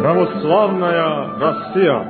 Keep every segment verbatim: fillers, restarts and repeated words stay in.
Православная Россия.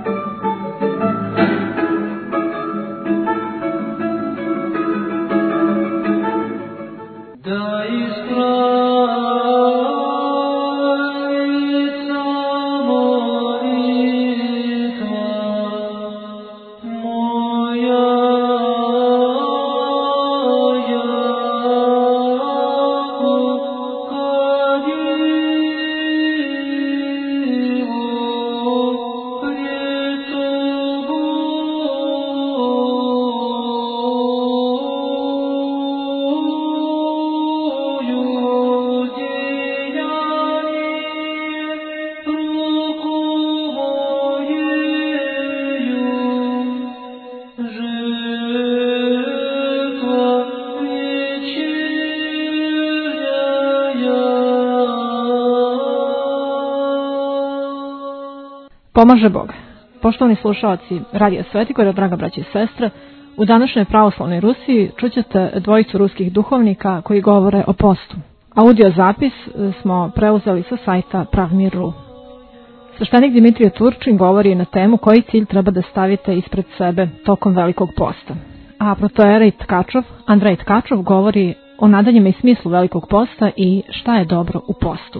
Pomaže Bog. Poštovani slušalci Radija Svetigora, draga braća i sestre, u današnjoj pravoslavnoj Rusiji čućete dvojicu ruskih duhovnika koji govore o postu. Audio zapis smo preuzeli sa sajta Pravmir punkt ru. Sveštenik Dimitrije Turčin govori na temu koji cilj treba da stavite ispred sebe tokom Velikog posta. A protojerej Tkačov, Andrej Tkačov, govori o nadanjima i smislu Velikog posta i šta je dobro u postu.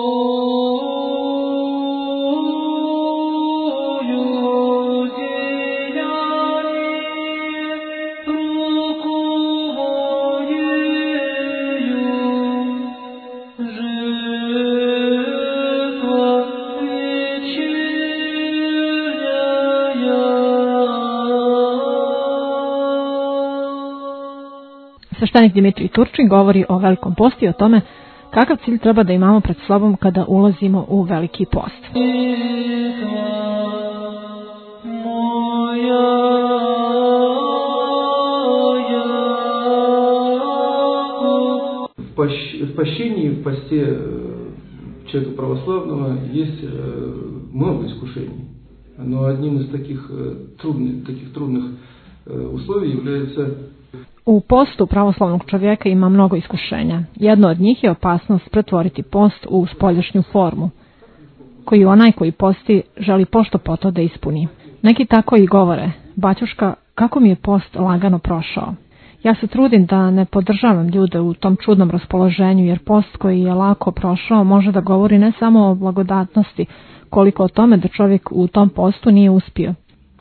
Sveštenik Dimitrij Turčin govori o Velikom postu i o tome kakav cilj treba da imamo pred sobom kada ulazimo u Veliki post. В пощении, в посте человека православного есть много искушений. Но одним из таких трудных, таких трудных условий является... U postu pravoslavnog čovjeka ima mnogo iskušenja. Jedno od njih je opasnost pretvoriti post u spoljašnju formu, koju onaj koji posti želi pošto poto da ispuni. Neki tako i govore: baćuška, kako mi je post lagano prošao. Ja se trudim da ne podržavam ljude u tom čudnom raspoloženju, jer post koji je lako prošao može da govori ne samo o blagodatnosti, koliko o tome da čovjek u tom postu nije uspio.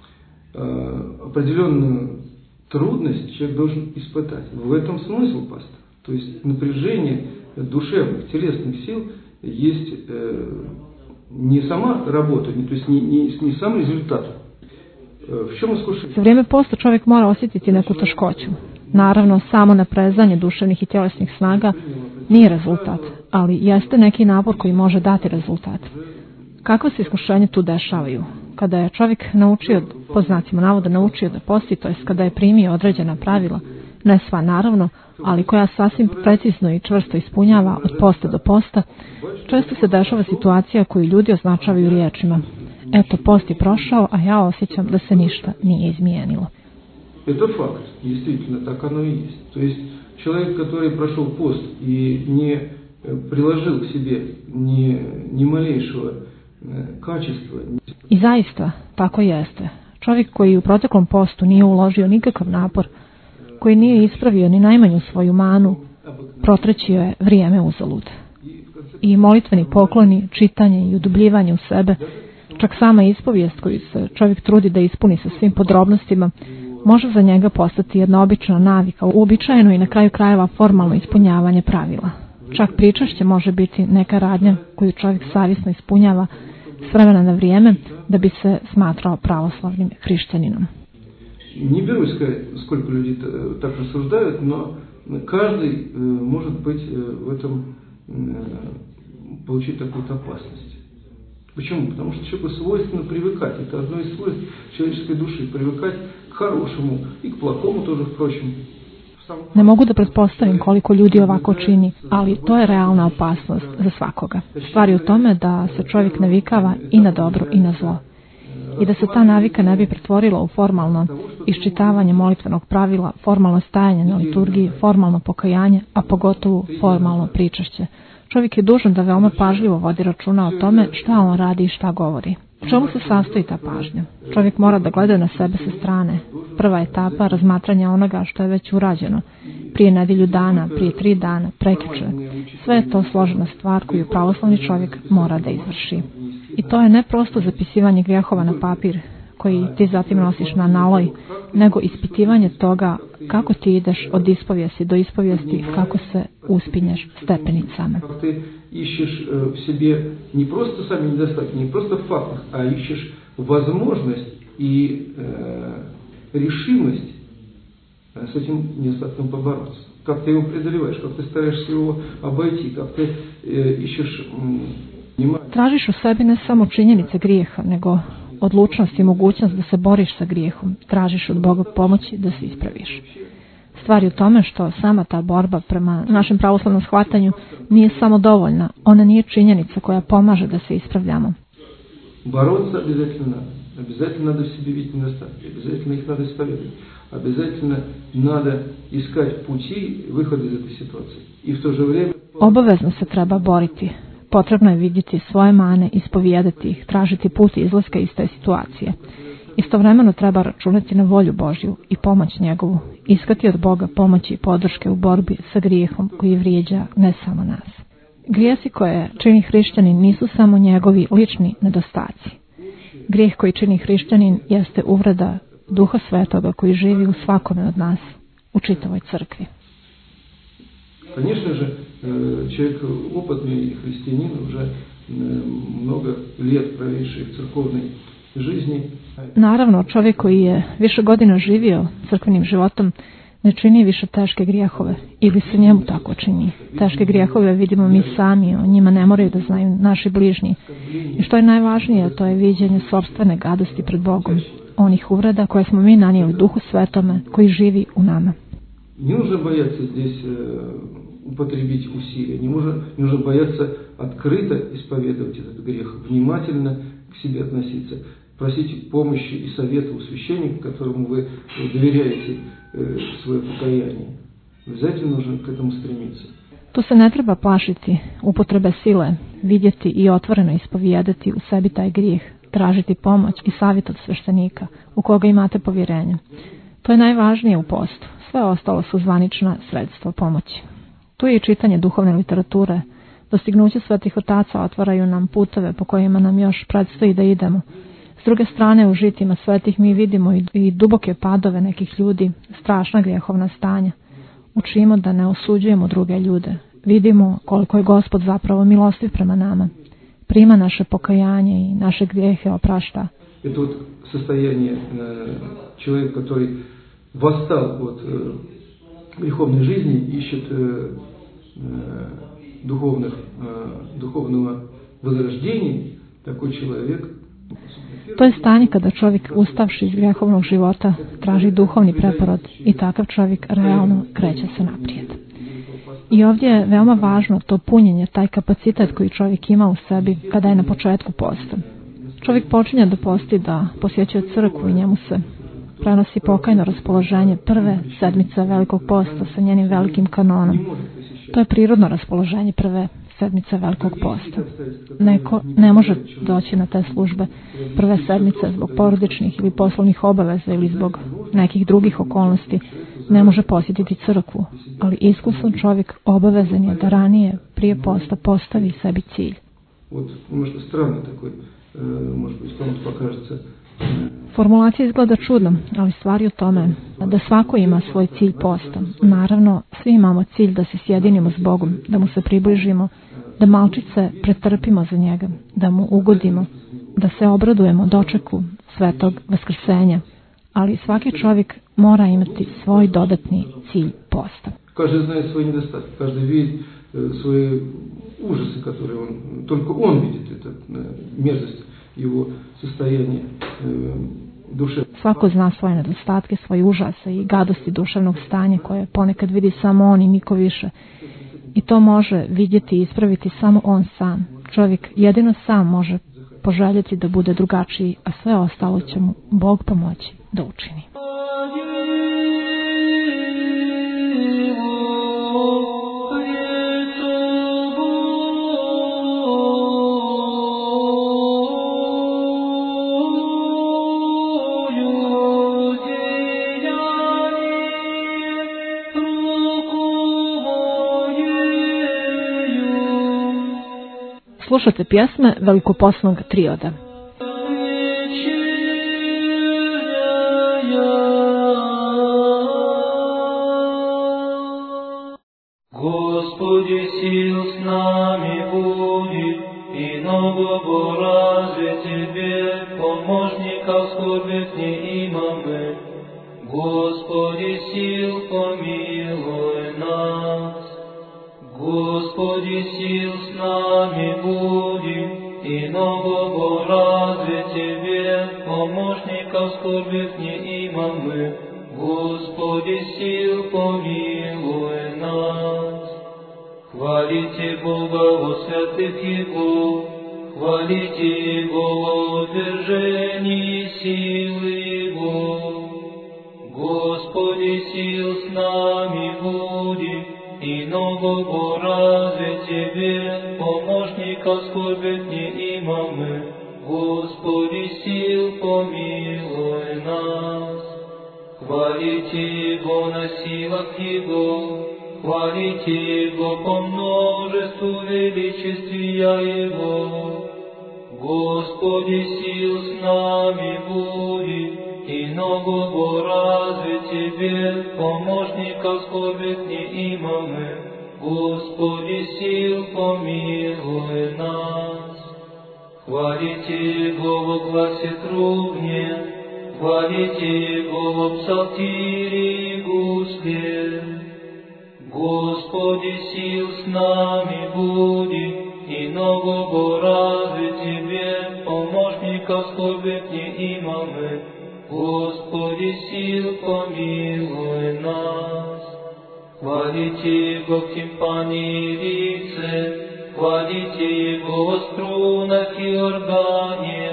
Определенную трудность человек должен испытать. В этом смысл поста. То есть напряжение душевных, телесных сил есть э, не сама работа, то есть не, не, не сам результат. В чем искушение? Za vrijeme posta čovjek mora osjetiti neku teškoću. Naravno, samo naprezanje duševnih i tjelesnih snaga nije rezultat, ali jeste neki napor koji može dati rezultat. Kakve se iskušenja tu dešavaju? Kada je čovjek naučio, po znacima navoda, naučio da posti, to jest kada je primio određena pravila, ne sva naravno, ali koja sasvim precizno i čvrsto ispunjava od posta do posta, često se dešava situacija koju ljudi označavaju riječima: eto, post je prošao, a ja osjećam da se ništa nije izmijenilo. Это факт, действительно, так оно и есть. То есть человек, который прошел пост и не приложил к себе ни, ни малейшего качества. I zaista, tako jeste. Čovjek koji u proteklom postu nije uložio nikakav napor, koji nije ispravio ni najmanju svoju manu, protrećio je vrijeme uzalud. I molitveni pokloni, čitanje i udubljivanje u sebe, čak sama ispovijest koju se čovjek trudi da ispuni sa svim podrobnostima, može za njega postati jedna obična navika, uobičajeno i na kraju krajeva formalno ispunjavanje pravila. Čak pričašće može biti neka radnja koju čovjek savjesno ispunjava s vremena na vrijeme da bi se smatrao pravoslavnim hrišćaninom. Не берусь сказать, сколько людей так рассуждают, но каждый может быть в этом получить такую-то опасность. Почему? Потому что человеку свойственно привыкать. Это одно из свойств человеческой души. Привыкать к хорошему и к плохому тоже, впрочем. Ne mogu da pretpostavim koliko ljudi ovako čini, ali to je realna opasnost za svakoga. Stvar je u tome da se čovjek navikava i na dobro i na zlo. I da se ta navika ne bi pretvorila u formalno iščitavanje molitvenog pravila, formalno stajanje na liturgiji, formalno pokajanje, a pogotovo formalno pričašće. Čovjek je dužan da veoma pažljivo vodi računa o tome šta on radi i šta govori. U čemu se sastoji ta pažnja? Čovjek mora da gleda na sebe sa strane. Prva etapa razmatranja onoga što je već urađeno. Prije nedelju dana, prije tri dana, prekjuče. Sve je to složena stvar koju pravoslavni čovjek mora da izvrši. I to je ne prosto zapisivanje grijehova na papir, koji ti zatim nosiš na naloj, nego ispitivanje toga kako ti ideš od ispovijesti do ispovijesti, kako se uspinješ stepenicama. Kako ti ищешь в себе не просто сами недостатки, не просто в фактах, а ищешь возможность и э, решимость с этим недостатком побороться. Как ты его преодолеваешь, как ты стараешься его обойти, как ты э, ищешь внимание. Tražiš u sebi ne samo činjenice grijeha, nego odlučnost i mogućnost da se boriš sa grijehom. Tražiš od Boga pomoći da se ispraviš. Stvar je u tome što sama ta borba prema našem pravoslavnom shvatanju nije samo dovoljna. Ona nije činjenica koja pomaže da se ispravljamo. Бороться обязательно надо. Обязательно надо в себе видеть недостатки. Обязательно их надо исповедовать. Обязательно надо искать пути выхода из этой ситуации. И в то же время... Obavezno se treba boriti. Potrebno je vidjeti svoje mane, ispovijedati ih, tražiti put izlaska iz te situacije. Istovremeno treba računati na volju Božju i pomoć njegovu, iskati od Boga pomoći i podrške u borbi sa grijehom koji vrijeđa ne samo nas. Grijesi koje čini hrišćanin nisu samo njegovi lični nedostaci. Grijeh koji čini hrišćanin jeste uvreda Duha Svetoga koji živi u svakome od nas, u čitavoj crkvi. Конечно же, человек опытный христианин, уже много лет проведший в церковной жизни. Naravno, čovjek koji je više godina živio crkvenim životom ne čini više teške grijehove, ili se njemu tako čini. Teške grijehove vidimo mi sami, o njima ne moraju da znaju naši bližnji. I što je najvažnije, to je viđenje sopstvene gadosti pred Bogom, onih uvreda koje smo mi nanijeli Duhu Svetome koji živi u nama. Не нужно бояться здесь употребить усилия, не нужно, не нужно бояться открыто исповедовать этот грех, внимательно к себе относиться, просить помощи и совета у священника, которому вы доверяете свое покаяние. Обязательно нужно к этому стремиться. Tu se ne treba plašiti upotrebe sile, vidjeti i otvoreno ispovijedati u sebi taj grijeh, tražiti pomoć i savjet od sveštenika u koga imate povjerenje. To je najvažnije u postu. Sve ostalo su zvanična sredstva pomoći. Tu je i čitanje duhovne literature. Dostignuće svetih otaca otvaraju nam puteve po kojima nam još predstoji da idemo. S druge strane, u žitima svetih mi vidimo i, i duboke padove nekih ljudi, strašna grijehovna stanja. Učimo da ne osuđujemo druge ljude. Vidimo koliko je Gospod zapravo milostiv prema nama. Prima naše pokajanje i naše grijehe oprašta. Это вот состояние э, человека, который восстал от э, греховной жизни, ищет э, э, духовных, э, духовного возрождения, такой человек. To je stanje kada čovjek ustavši iz grijehovnog života traži duhovni preporod i takav čovjek realno kreće se naprijed. I ovdje je veoma važno to punjenje, taj kapacitet koji čovjek ima u sebi kada je na početku posta. Čovjek počinje da posti, da posjećuje crkvu i njemu se prenosi pokajno raspoloženje prve sedmice Velikog posta sa njenim velikim kanonom. To je prirodno raspoloženje prve sedmice Velikog posta. Neko ne može doći na te službe prve sedmice zbog porodičnih ili poslovnih obaveza ili zbog nekih drugih okolnosti. Ne može posjetiti crkvu, ali iskusan čovjek obavezan je da ranije prije posta postavi sebi cilj. Formulacija izgleda čudno, ali stvar je u tome da svako ima svoj cilj posta. Naravno, svi imamo cilj da se sjedinimo s Bogom, da mu se približimo, da malčice pretrpimo za njega, da mu ugodimo, da se obradujemo dočeku svetog vaskrsenja. Ali svaki čovjek mora imati svoj dodatni cilj posta. Каждый знает свои недостатки, каждый видит свои ужасы, которые он, только он видит, это мерзость его состояния душе. Svako zna svoje nedostatke, svoje užase i gadosti duševnog stanja koje ponekad vidi samo on i niko više. I to može vidjeti i ispraviti samo on sam. Čovjek jedino sam može poželjeti da bude drugačiji, a sve ostalo će mu Bog pomoći da učini. slušate pjesme velikoposnog trioda. Господи, сил с нами будет, и нового разве Тебе, помощника скорбных не имаме. Господи, сил помилуй нас. Господи, сил с нами будет, и нового разве Тебе, помощника скорбных не имаме. Господи, сил помилуй нас. Хвалите Бога во святых Его, хвалите Его во утверждении силы Его. Господи, сил с нами будет, и нового разве Тебе, помощника скорбных не имаме. Господи, сил помилуй нас. Хвалите Его на силах Его, хвалите Его по множеству величествия Его. Господи, сил с нами будет, и нового разве Тебе, помощника скорбных не имаме. Господи, сил помилуй нас. Хвалите Его во гласе трубне, хвалите Его во псалтире и гусле. Господи, сил с нами будет, и нового разве Тебе, помощника скорбных не имаме. Господи, сил помилуй нас. Хвалите Его в тимпане и лице, хвалите Его во струнах и органе.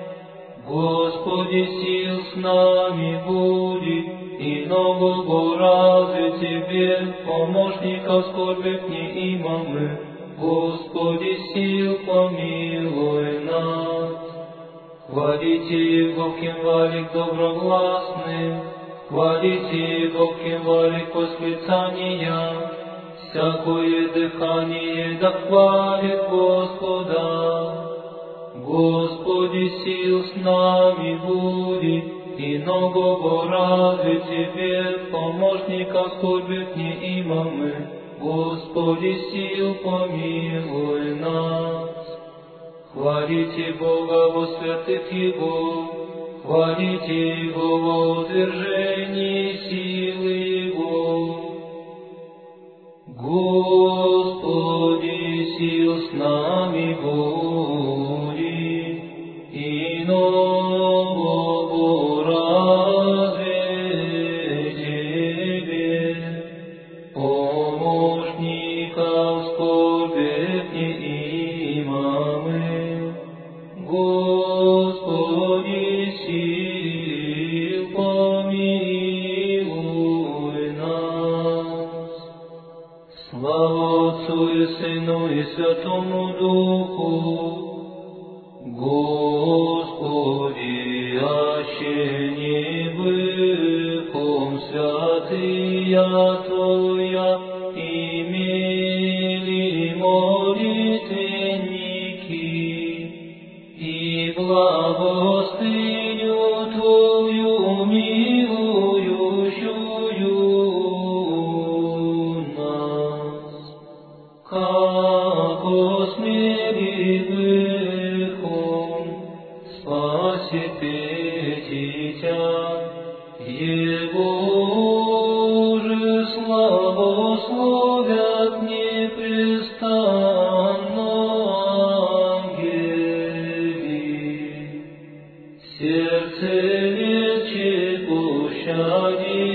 Господи, сил с нами будет, и нового разве Тебе, помощника скорбных не имаме. Господи, сил помилуй нас. Хвалите Его в кимвалик доброгласным, хвалите Его в кимвалик восклицания. Всякое дыхание да хвалит Господа. Господи, сил с нами будет, и нового разве Тебе, помощника скорбных не имаме. Господи, сил помилуй нас. Хвалите Бога во святых Его, хвалите Его во утверждении силы Его. Господи, сил с нами будет, и нового разве Тебе, помощника скорбных не имаме. Господи, сил помилуй нас. Слава Отцу и Сыну и Святому Духу. Господи, аще не быхом святыя Твоя имели молитвенники, и благостыню Твою милующую нас, како смели быхом спасите дитя Его же славословят непрестанно ангели. Сердце лечит пощади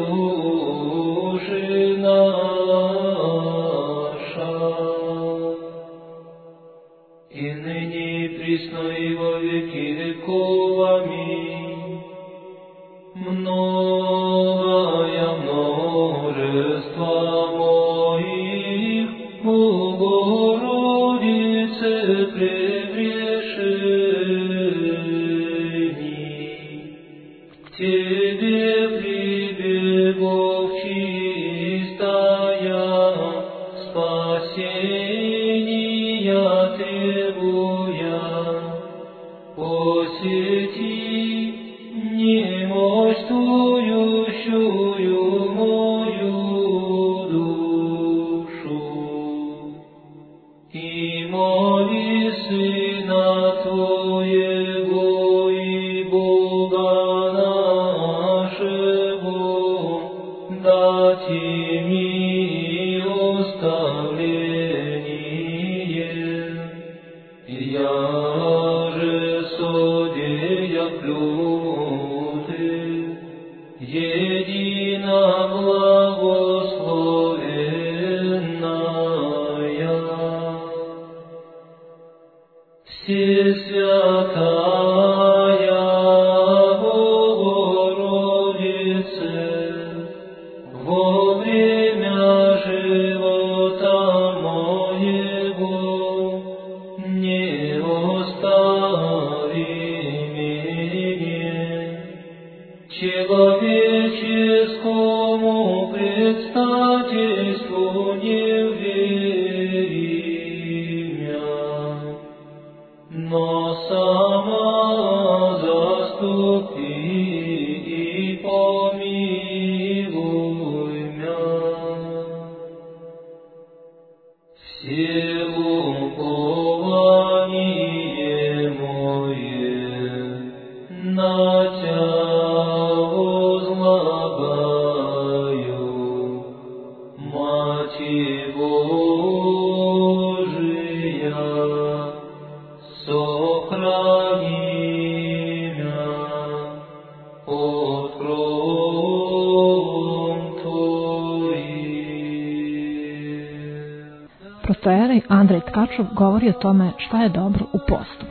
души наша. И ныне и присно и во веки веков. Аминь. Многое множество моих Богородице прегрешений, к Тебе прибегов чистая, спасения требуя, посети немощь тующую мою душу, и моли Сына Твоего и Бога нашего, дать милоставление. Я же судея плюты, едино благословенная, Всесвятая Богородице, во время живота моего не остави меня, человеческому предстательству не вверимя, но сама заступи и помилуй мя. Все упование мое на Тя возлагаю, Мати Божия, сохрани мя от кром Твоих. Prostojerej Andrej Tkačov govori o tome šta je dobro u postu.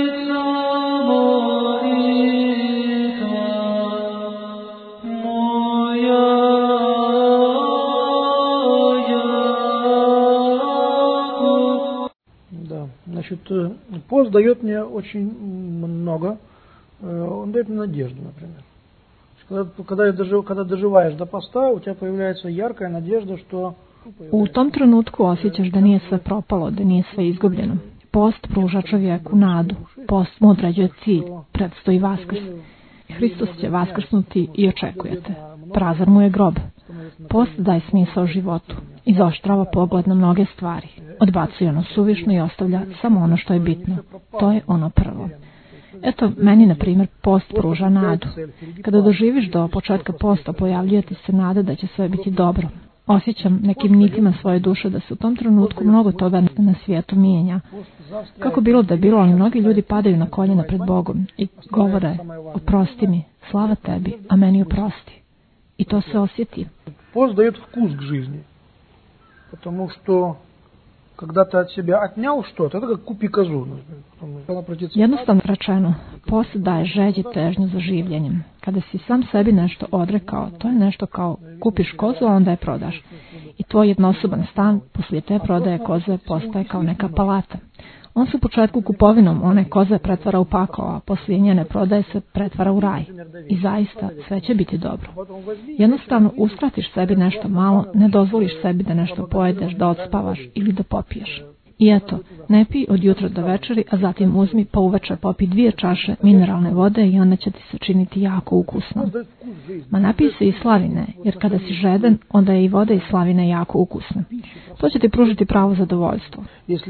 Да, значит, пост дает мне очень много, он дает мне надежду, например. Когда, когда, я дожив, когда доживаешь до поста, у тебя появляется яркая надежда, что... U tom trenutku osjećaš da nije sve propalo, da nije sve izgubljeno. Post pruža čovjeku nadu. Post mu određuje cilj. Predstoji Vaskrs. Hristos će vaskrsnuti i očekujete. Prazan mu je grob. Post daje smisao životu. Izoštrava pogled na mnoge stvari. Odbacuje ono suvišno i ostavlja samo ono što je bitno. To je ono prvo. Eto, meni, na primjer, post pruža nadu. Kada doživiš do početka posta, pojavljuje ti se nada da će sve biti dobro. Osjećam nekim nitima svoje duše da se u tom trenutku mnogo toga na svijetu mijenja. Kako bilo da bilo, ali mnogi ljudi padaju na koljena pred Bogom i govore: oprosti mi, slava tebi, a meni oprosti. I to se osjeti. Пост дает вкус к жизни, потому что когда ты от себя отнял что-то, это как купи козу. Jednostavno rečeno, post daje žeđi težnju za življenjem. Kada si sam sebi nešto odrekao, to je nešto kao kupiš kozu, a onda je prodaš. I tvoj jednosoban stan poslije te prodaje koze postaje kao neka palata. On se u početku kupovinom one koze pretvara u pakao, a poslije njene prodaje se pretvara u raj. I zaista sve će biti dobro. Jednostavno uskratiš sebi nešto malo, ne dozvoliš sebi da nešto pojedeš, da odspavaš ili da popiješ. I eto, ne pij od jutra do večeri, a zatim uzmi pa uveče popi dvije čaše mineralne vode i onda će ti se činiti jako ukusno. Ma napij se i slavine, jer kada si žeden, onda je i voda i slavine jako ukusna. To će ti pružiti pravo zadovoljstvo.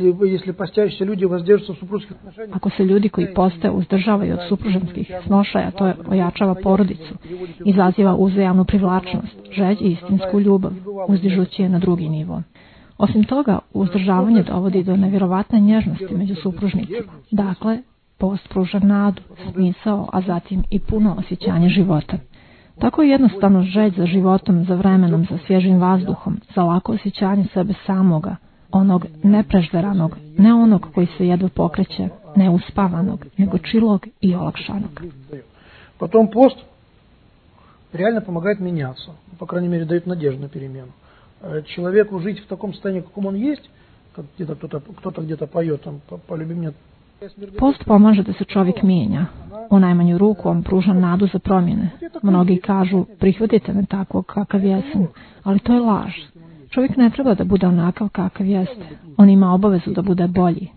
Ako se ljudi koji poste uzdržavaju od supružanskih snošaja, to je ojačava porodicu, izaziva uzajamnu privlačnost, žeđ i istinsku ljubav, uzdižući je na drugi nivo. Osim toga, uzdržavanje dovodi do nevjerovatne nježnosti među supružnicima. Dakle, post pruža nadu, smisao, a zatim i puno osjećanje života. Tako je jednostavno žeđ za životom, za vremenom, za svježim vazduhom, za lako osjećanje sebe samoga, onog neprežderanog, ne onog koji se jedva pokreće, ne uspavanog, nego čilog i olakšanog. Potom пост реально помогает меняться, по крайней мере, дает надежду на перемену. Человеку жить в таком состоянии, каком он есть, как где-то кто-то, кто-то где-то поет, там, полюби меня. Post pomaže da se čovjek mijenja. U najmanju ruku on pruža nadu za promjene. Mnogi kažu, prihvatite me tako kakav jesam, ali to je laž. Čovjek ne treba da bude onakav kakav jeste. On ima obavezu da bude bolji.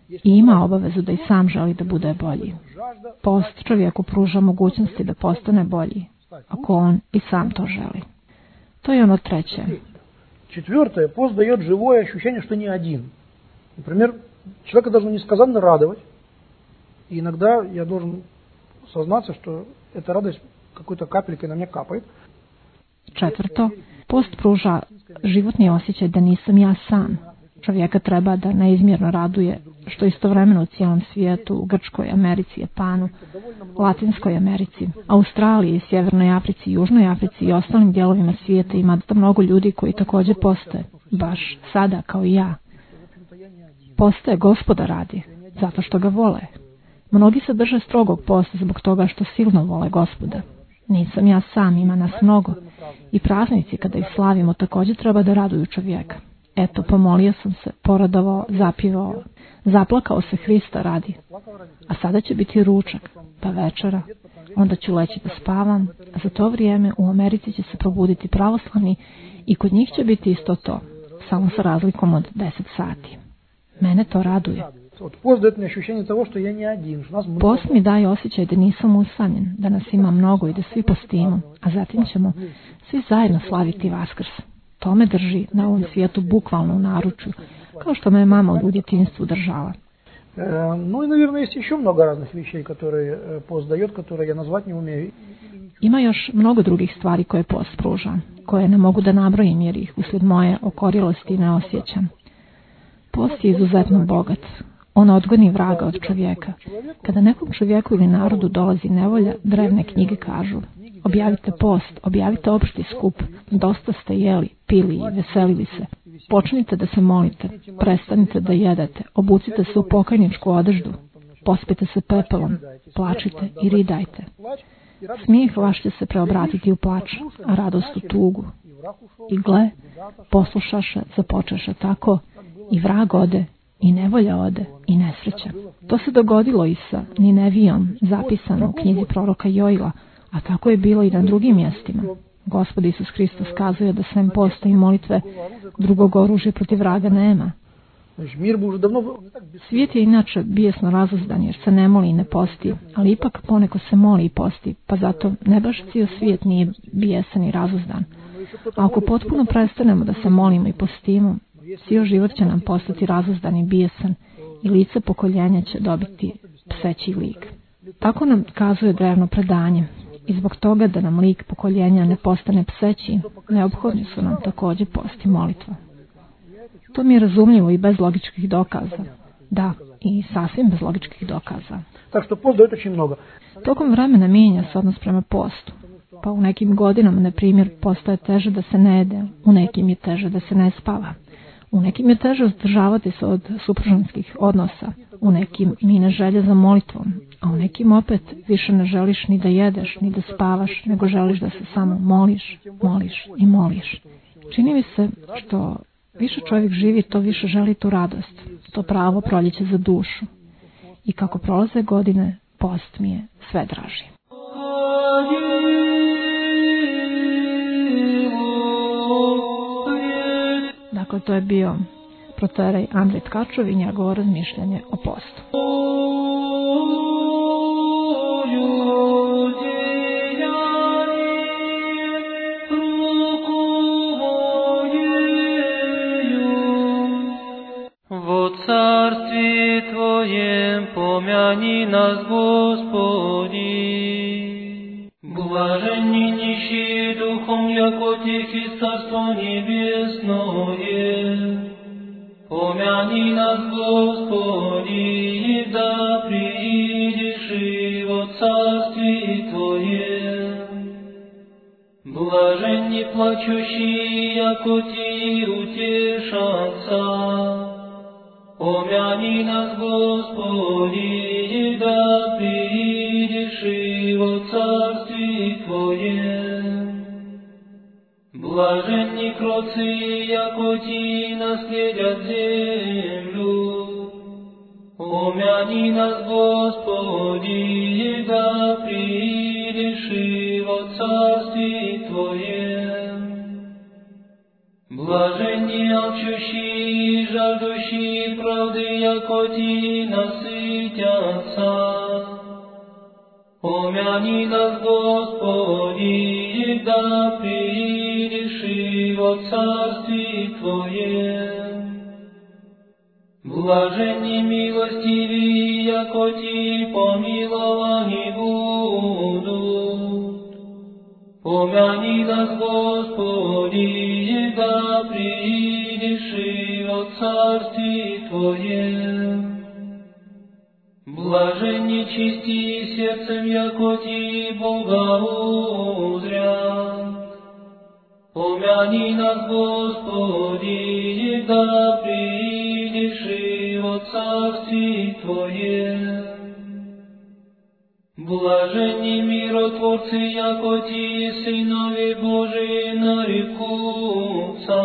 i ima obavezu da i sam želi da bude bolji. Post čovjeku pruža mogućnosti da postane bolji, ako on i sam to želi. To je ono treće. Четвертое, пост дает живое ощущение, что не один. Например, человека должно несказанно радовать. И иногда я должен сознаться, что эта радость какой-то капелькой на меня капает. Četvrto, post pruža životni osjećaj da nisam ja sam. Čovjeka treba da neizmjerno raduje, što istovremeno u cijelom svijetu, u Grčkoj, Americi, Japanu, Latinskoj Americi, Australiji, Sjevernoj Africi, Južnoj Africi i ostalim dijelovima svijeta ima da mnogo ljudi koji također poste, baš sada kao i ja. Poste Gospoda radi, zato što ga vole. Mnogi se drže strogog posta zbog toga što silno vole Gospoda. Nisam ja sam, ima nas mnogo. I praznici kada ih slavimo također treba da raduju čovjeka. Eto, pomolio sam se, poradovao, zapivao, zaplakao se Hrista radi. A sada će biti ručak, pa večera, onda ću leći da spavam, a za to vrijeme u Americi će se probuditi pravoslavni i kod njih će biti isto to, samo sa razlikom od deset sati. Mene to raduje. Post mi daje osjećaj da nisam usamljen, da nas ima mnogo i da svi postimo, a zatim ćemo svi zajedno slaviti Vaskrs. To me drži na ovom svijetu bukvalno u naručju, kao što me je mama u djetinjstvu držala. Ну и, наверное, есть еще много разных вещей, которые пост дает, которые я назвать не умею. Ima još mnogo drugih stvari koje post pruža, koje ne mogu da nabrojim jer ih uslijed moje okorilosti ne osjećam. Post je izuzetno bogat. On odgoni vraga od čovjeka. Kada nekom čovjeku ili narodu dolazi nevolja, drevne knjige kažu: objavite post, objavite opšti skup, dosta ste jeli, pili i veselili se. Počnite da se molite, prestanite da jedete, obucite se u pokajničku odeždu, pospite se pepelom, plačite i ridajte. Smijeh vaš će se preobratiti u plač, a radost u tugu. I gle, poslušaše, započeše tako, i vrag ode, i nevolja ode, i nesreća. To se dogodilo i sa Ninevijom, zapisano u knjizi proroka Joila, a tako je bilo i na drugim mjestima. Gospod Isus Hristos kazuje da sem posta i molitve drugog oružja protiv vraga nema. Svijet je inače bijesno razuzdan jer se ne moli i ne posti, ali ipak poneko se moli i posti, pa zato ne baš cijel svijet nije bijesan i razuzdan. A ako potpuno prestanemo da se molimo i postimo, cijel život će nam postati razuzdan i bijesan i lice pokoljenja će dobiti pseći lik. Tako nam kazuje drevno predanje. I zbog toga da nam lik pokoljenja ne postane pseći, neophodni su nam također post i molitva. To mi je razumljivo i bez logičkih dokaza. Da, i sasvim bez logičkih dokaza. Tokom vremena mijenja se odnos prema postu. Pa u nekim godinama, na primjer, postaje teže da se ne jede, u nekim je teže da se ne spava. U nekim je teže uzdržavati se od supružanskih odnosa, u nekim mine želje za molitvom, a u nekim opet više ne želiš ni da jedeš, ni da spavaš, nego želiš da se samo moliš, moliš i moliš. Čini mi se što više čovjek živi, to više želi tu radost, to pravo proljeće za dušu. I kako prolaze godine, post mi je sve draži. Dakle, to je bio protojerej Andrej Tkačov i njegovo razmišljanje o postu. Во царстве Твоем помяни нас, Господи. Блаженни нищие духом, яко Тихи царство небесное. Помяни нас, Господи, да приидешь и во царстве Твоем. Блаженни плачущие, яко Ти утешатся. Помяни нас, Господи, да приидешь и во царстве Твоем. Блаженни кроцы, яко Ти наследят землю. Помяни нас, Господи, да приидешь и во царстве Твоем. Блаженни алчущие и жаждущие правды, яко ти насытятся. Помяни нас, Господи, да приидешь и во Царстве Твоем. Блаженни милостивые, яко ти помиловани будут. Помяни нас, Господи, да приидешь и во Царстве Твоем. Блаженни чисти сердцем, яко ти Бога узрят. Помяни нас, Господи, да приидешь и во Царстве Твоем. Блаженни миротворцы, яко ти сынови Божии нарекутся.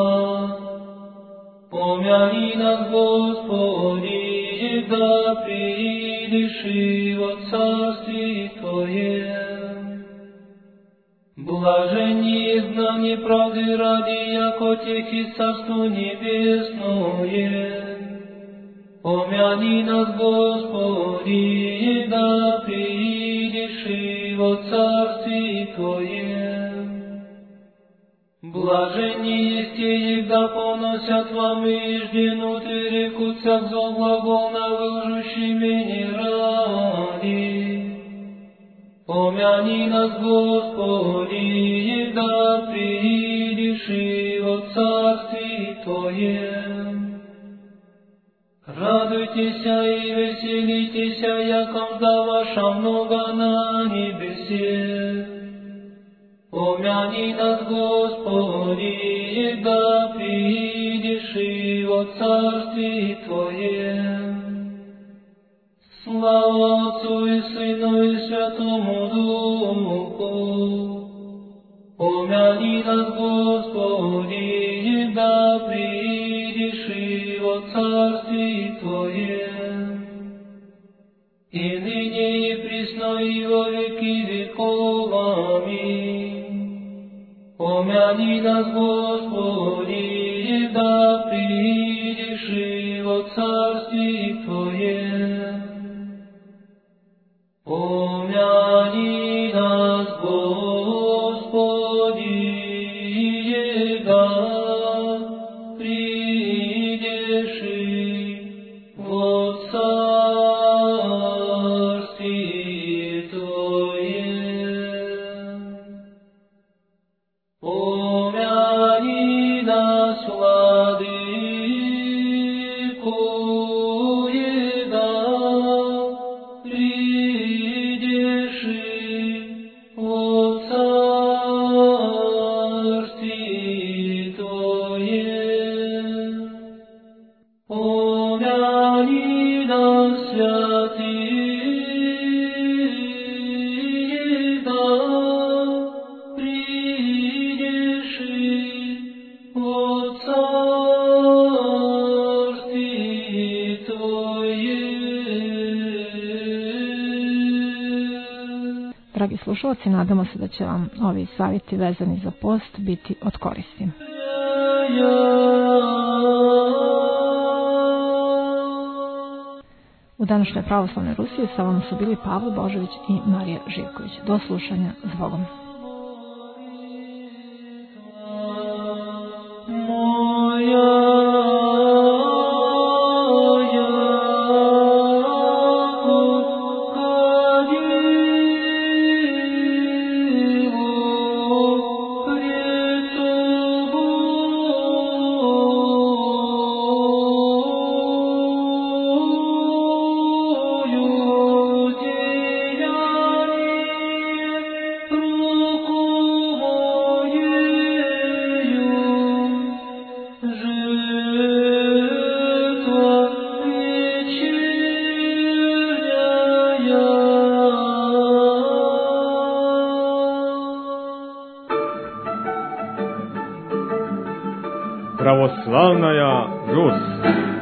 Помяни нас, Господи, да приидешь и во Царстве Твоем. Блаженни изгнани правды ради, яко тех и Царство Небесное. Помяни нас, Господи, да приидешь и во Царстве Твоем. Блаженни есть те, да поносят вам ижденуты, рекутся в зло глагол на вылжущий имени ради. Помяни нас, Господи, да приидешь и во Царстве Твоем. Радуйтесь и веселитесь, яко мзда ваша много на небесе. Помяни нас, Господи, да приидешь и во Царстве Твоем. Слава Отцу и Сыну и Святому Духу. Помяни нас, Господи, да приидешь и во Царстве Твоем. И ныне и присно и во веки веков. Аминь. Помяни нас, Господи, да приидешь и во Царстве Твоем. Помяни нас, Господи, да приидешь и во Царстве Твоем. Помяни нас, Владыко, да приидешь и во Царстве Твоем. Помяни нас, святые, да приидешь и во Царстве Твоем. Dragi slušalci, nadamo se da će vam ovi savjeti vezani za post biti od koristi. U današnjoj pravoslavnoj Rusiji sa vama su bili Pavle Božović i Marija Živković. Do slušanja, s Bogom. Православная Русь.